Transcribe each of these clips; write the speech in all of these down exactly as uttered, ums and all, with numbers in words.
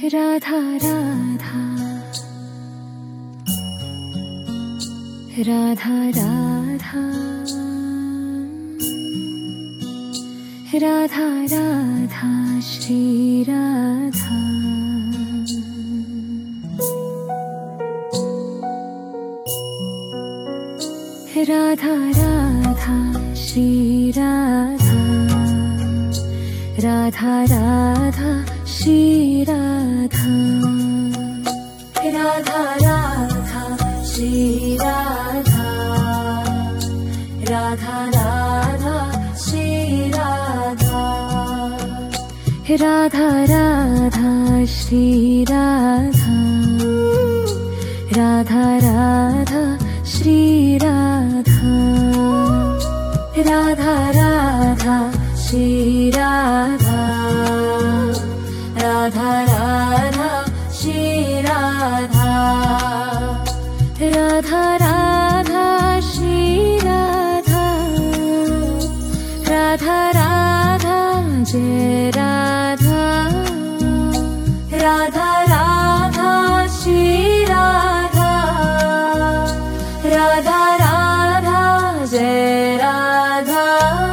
Radha Radha Radha Radha Radha Radha Shri Radha Radha Radha Shri Radha Radha Radha Shri Radha Radha Radha Shri Radha Radha Radha Shri Radha Radha Radha Shri Radha Radha Radha Shri Radha Radha Radha Shri Radha Radha Radha Shri Radha Radha Radha Shri Radha Radha Radha Jai Radha Radha Radha Shri Radha Radha Radha Jai Radha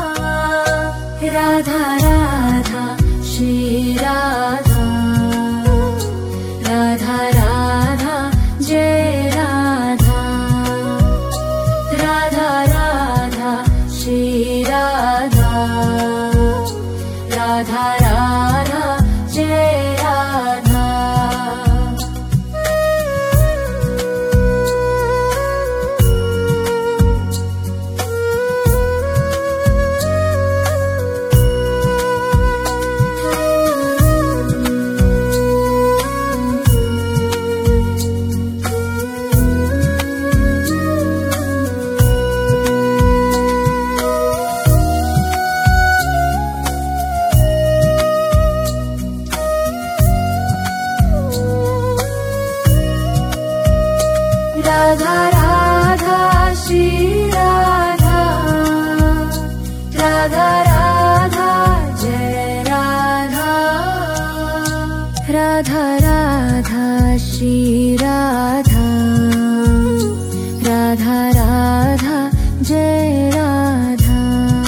Radha Radha Shri Radha Radha Radha Jai Radha Radha Radha Shri Radha Radha Radha Jai Radha Radha Radha Shri Radha Radha Radha Jai Radha Radha Radha Shri Radha Radha Radha Jai Radha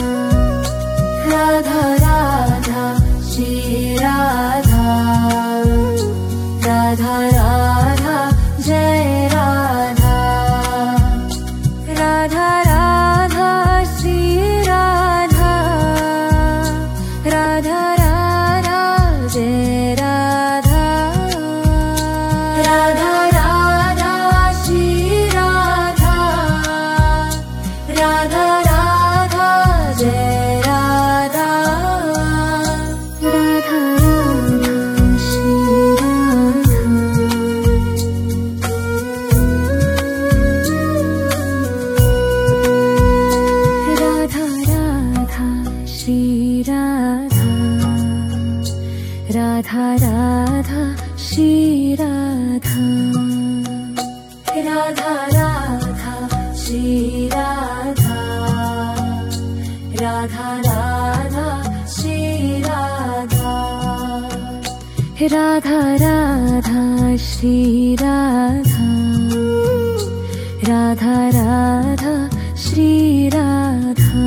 Radha Radha Shri Radha Radha Radha Jai Radha Radha Radha Shri Radha Radha Radha Jai Radha Radha Radha Shri Radha Radha Radha Jai Radha Radha Radha Shri Radha Radha Shri Radha Radha Radha Shri Radha Radha Radha Shri Radha Radha Radha Shri Radha Radha Radha Shri Radha Radha Radha Shri Radha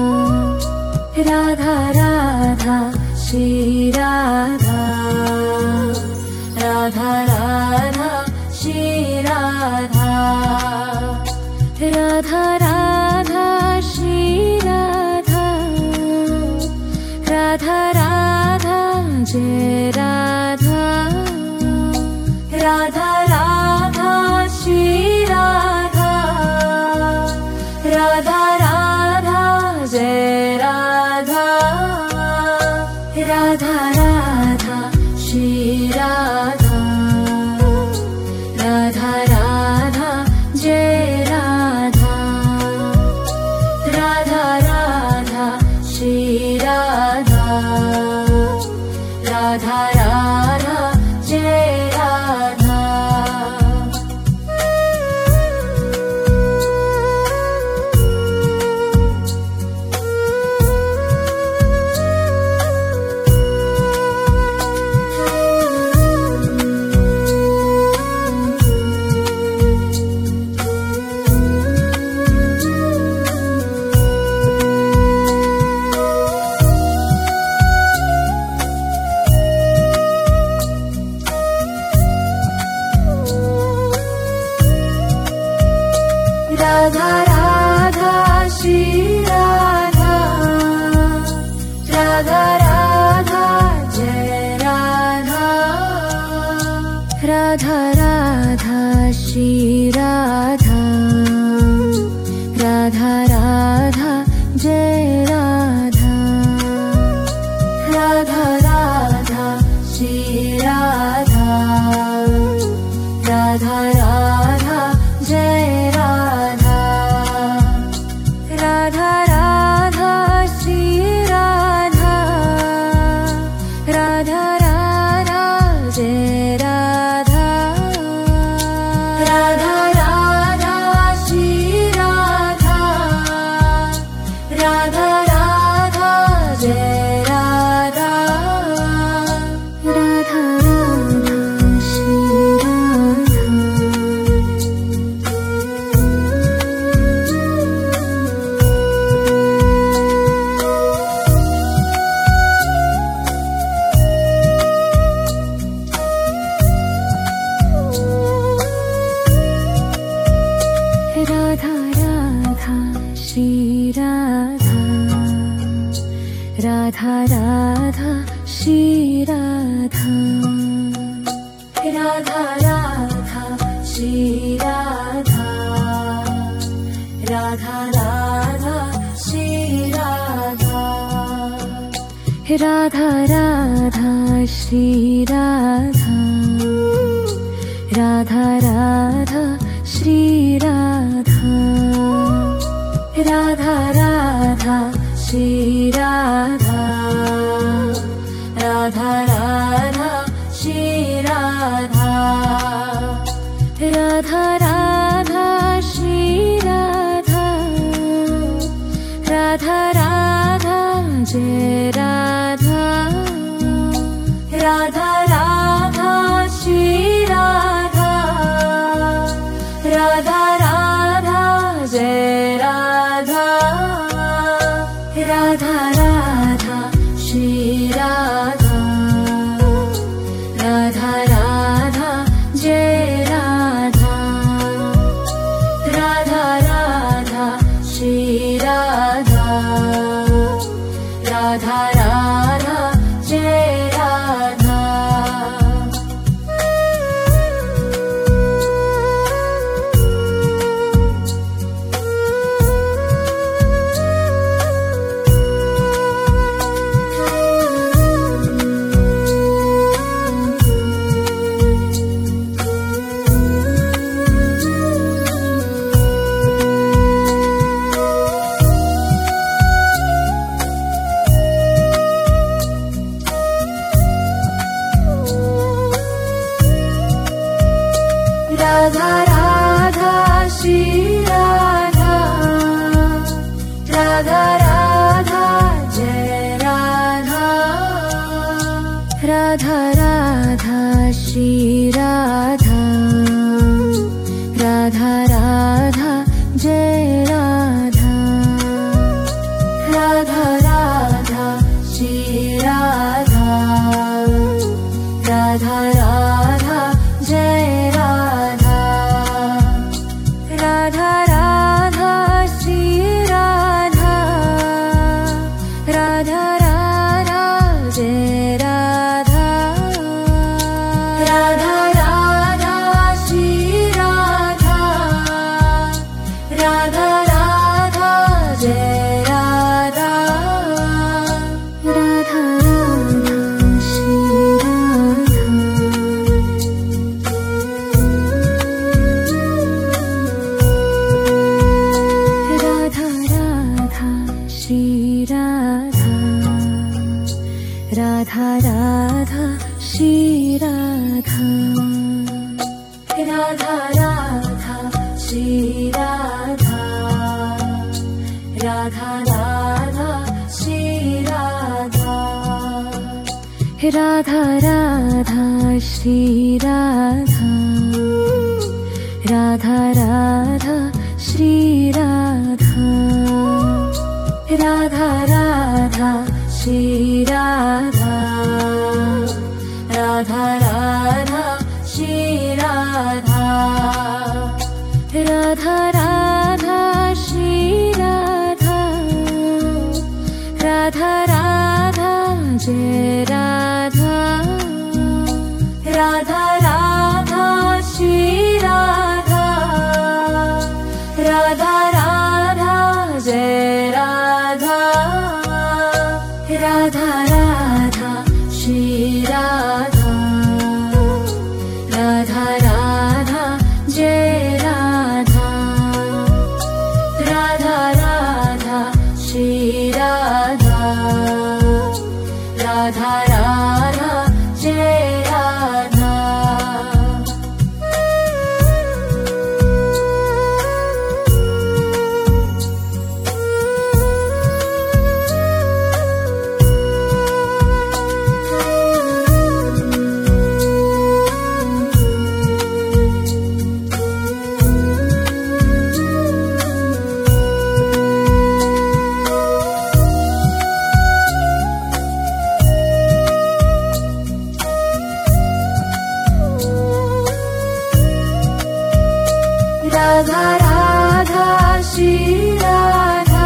Radha Radha Shri Radha Radha Radha Shri Radha Radha Radha Shri Radha Radha Radha Jai Radha Radha Radha Shri Radha Radha Radha Jai Radha Radha Radha Shri Radha Radha Radha Jai Radha Radha Radha Shri Radha Radha Radha Jai Radha Shri Radha Radha Radha Jai Radha Radha Radha Shri Radha Radha Radha Jai Radha Radha Radha Shri Radha Radha Radha Jai Radha Radha Radha Shri Radha Radha Radha Jai Radha Radha Radha Shri Radha Radha Shri Radha Radha Radha Shri Radha Radha Radha Shri Radha Radha Radha Shri Radha Radha Radha Shri Radha Radha Radha Shri Radha Radha Radha Shri Radha Radha Radha Shri Radha Radha Radha Shri Radha Radha Radha Jai Radha Radha Radha Shri Radha Radha Radha Jai Radha Radha Radha Shri Radha Radha Radha Jai Radha Radha Radha Shri Radha Radha Radha Jai Radha Radha Radha Shri Radha Radha Radha Jai Radha Radha Radha Shri Radha Radha Radha Jai Radha Radha Radha Shri Radha Radha Radha Jai Radha Radha Radha Shri Radha Radha Radha Jai Radha Radha Radha Shri Radha Radha Radha Jai Radha Radha Radha Shri Radha Radha Shri Radha Radha Radha Shri Radha Radha Radha Shri Radha Radha Radha Shri Radha Radha Radha Shri Radha Radha Radha Shri Radha Radha Radha Shri Radha Radha Radha Shri Radha Radha Radha Jai Radha Radha Radha Shri Radha Radha Radha Radha Jai Radha Radha Radha Shri Radha Radha Radha Jai Radha Radha Radha Shri Radha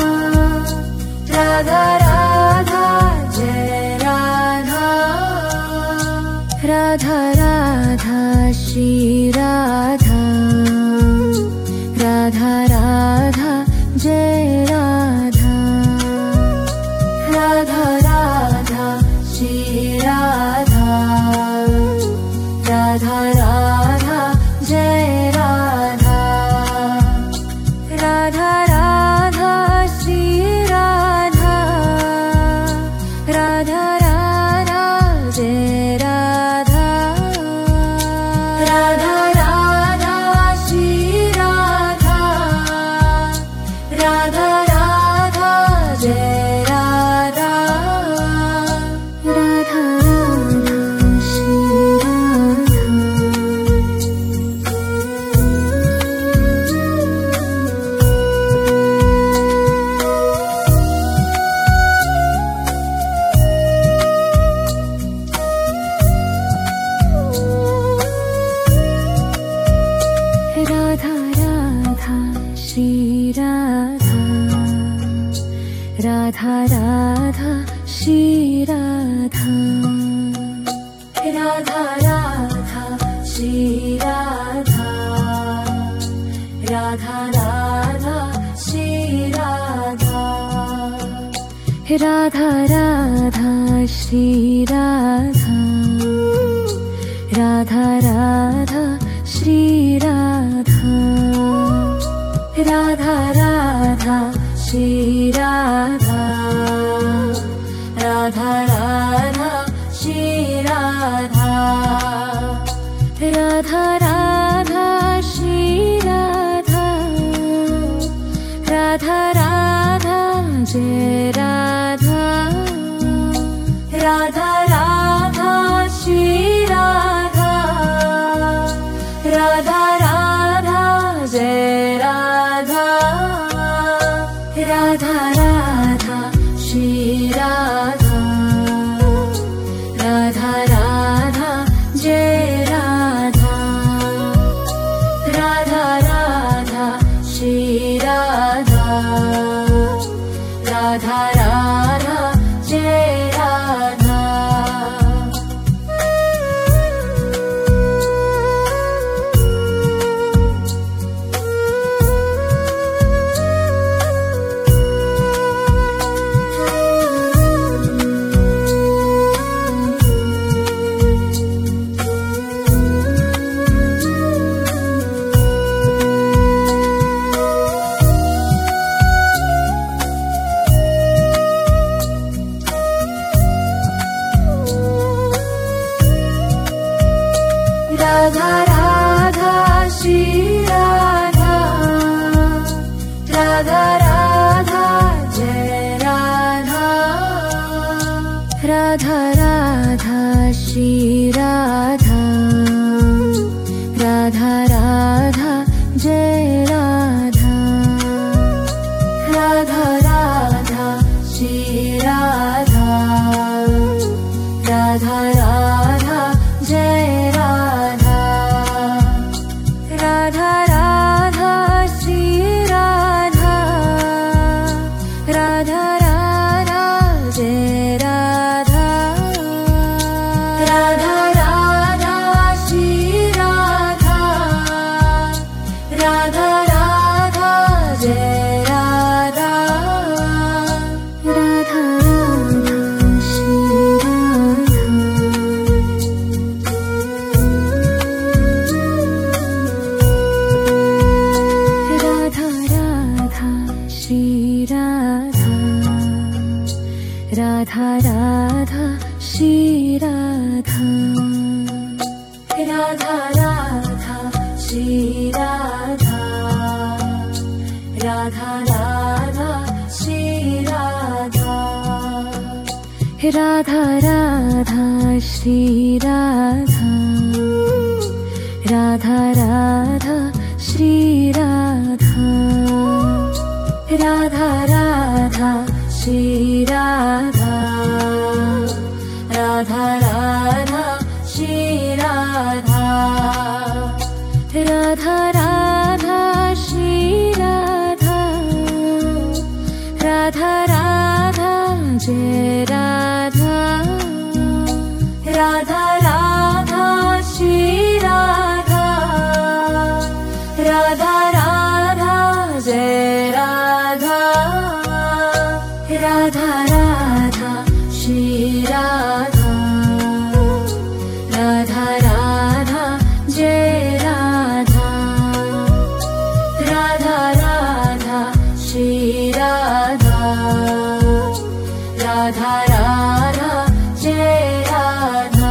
Radha Radha Jai Radha Radha Radha Shri Radha Radha Radha Jai Radha Radha Radha Shri Radha Radha Radha Jai Radha Radha Radha Shri Radha Radha Radha Jai Radha Radha Radha Shri Radha Radha Radha Jai Radha Radha Radha Shri Radha Radha Radha Shri Radha Radha Radha Shri Radha Radha Radha Shri Radha Radha Radha Shri Radha Radha Radha Shri Radha Radha Radha Shri Radha Radha Radha Shri Radha Radha Radha Shri Radha Radha Radha Shri Radha Radha Radha Jai Radha Radha Radha Shri Radha Radha Radha Jai Radha Radha Radha Shri Radha Radha Radha Jai Radha Radha Radha Shri Radha Radha Radha Jai Radha Radha Radha Shri Radha Radha Radha Jai Radha Radha Radha Shri Radha Radha Radha Jai Radha Radha Radha Shri Radha Radha Radha Jai Radha Radha Radha Shri Radha Radha Radha Jai Radha Radha Radha Shri Radha Radha Radha Jai Radha Radha Radha Shri Radha Radha Radha Shri Radha Radha Radha Shri Radha Radha Radha Shri Radha Radha Radha Shri Radha Radha Radha Shri Radha Radha Radha Jai Radha Radha Radha Shri Radha Radha Radha Jai Radha Radha Radha Shri Radha Radha Radha Jai Radha Radha Radha Shri Radha Radha Radha Jai Radha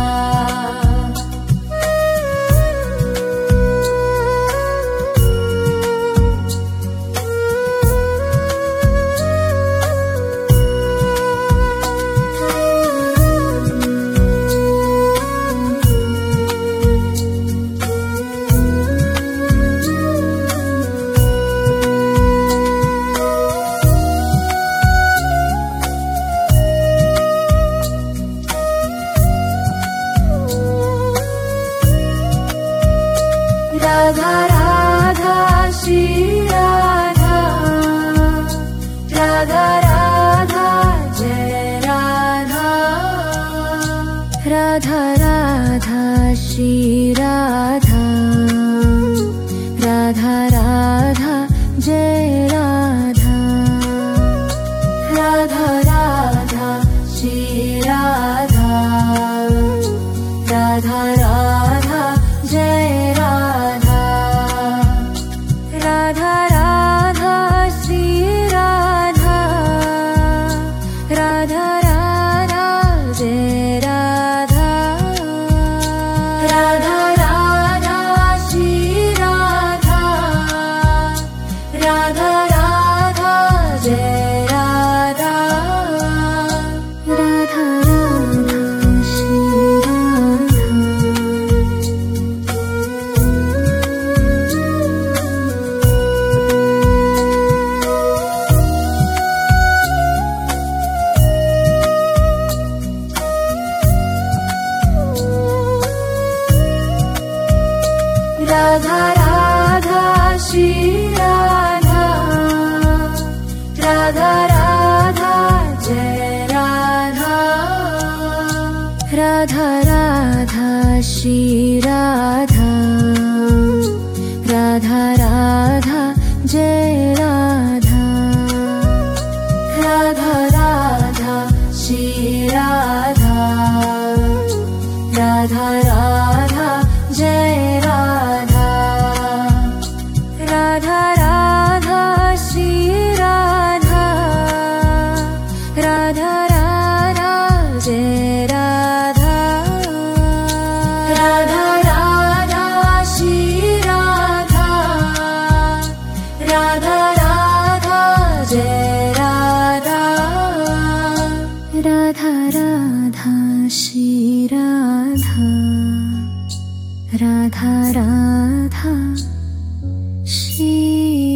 Radha Radha Shri Radha Radha Radha Jai Radha Radha Radha Shri Radha Radha Radha Jai Radha Radha Radha Shri Radha Radha Radha Jai Radha Radha Radha Shri Radha Radha Radha Jai Radha Radha Radha Shri Radha Radha Radha Jai Radha Radha Radha Shri Radha Radha Shri Radha Radha Radha Jai Radha Radha Radha Shri Radha Radha Radha Jai Radha Radha Radha Shri Radha Radha Radha Jai Radha Radha Radha Shri Radha Radha Radha Jai Radha Radha Radha Shri Radha Radha Radha Jai Radha Radha Radha Shri Radha Radha Radha Shri